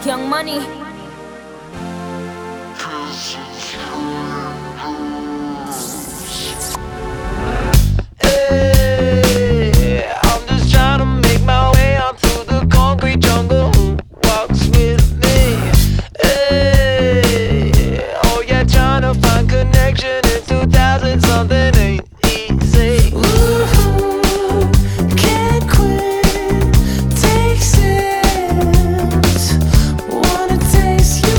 Young Money. Hey, I'm just trying to make my way out through the concrete jungle. Who walks with me? Hey, oh yeah, trying to find connection in 2000 something ain't easy. Ooh, can't quit, take sips, wanna taste you,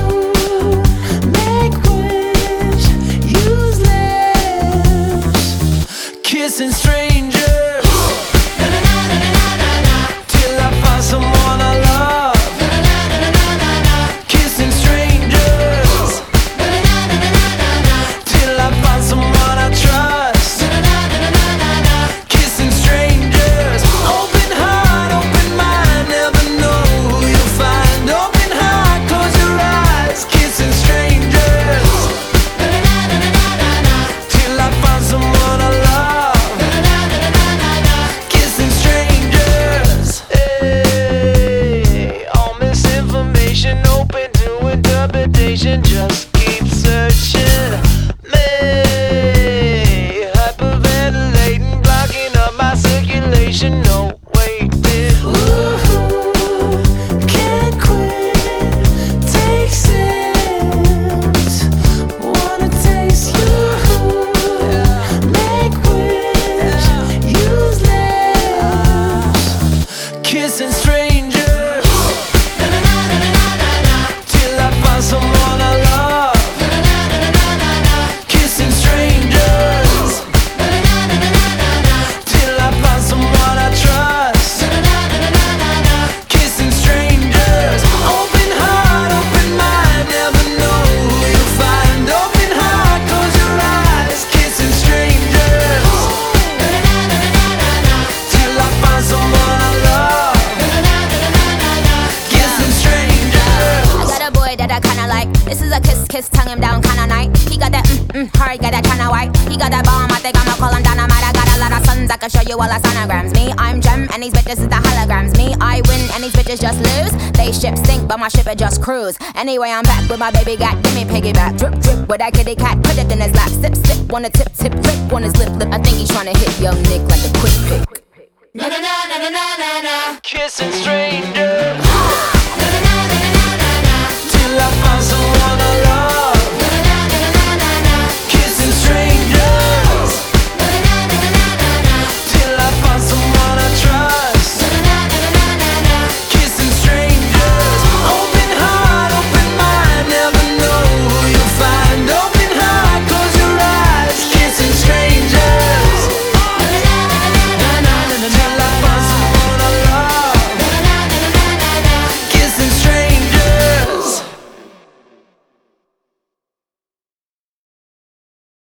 make wish, use lips, kissing strangers, till I find someone I love, kissing strangers, till I find someone I trust, kissing strangers, open heart, open mind, never know who you'll find, open heart, close your eyes, kissing strangers, till I find someone I love, kissing strangers. Hey, all misinformation open to interpretation. Just keep searching. Me, hyperventilating, blocking up my circulation. No waiting. Ooh, can't quit, take sips, wanna taste you, make wish, use lips, kissing strangers, till I find someone I love, kissing strangers, till I find someone I trust, kissing strangers, open heart, open mind, never know who you'll find, open heart, close your eyes, kissing strangers, till I find someone I love, kissing strangers. I got a boy that I kinda like. This is a kiss, tongue him down kinda night. He got that hard, got that kinda white. He got that bomb, I think I'ma call him dynamite. I got a lot of sons, I can show you all the sonograms. Me, I'm Gem, and these bitches is the holograms. Me, I win, and these bitches just lose. They ship sink, but my ship it just cruise. Anyway, I'm back with my baby got, give me piggyback. Drip, drip, with that kitty cat, put it in his lap. Sip, sip, wanna tip, tip, lick on his lip, lip. I think he's tryna hit young Nick like a quick pick. Kissing strangers.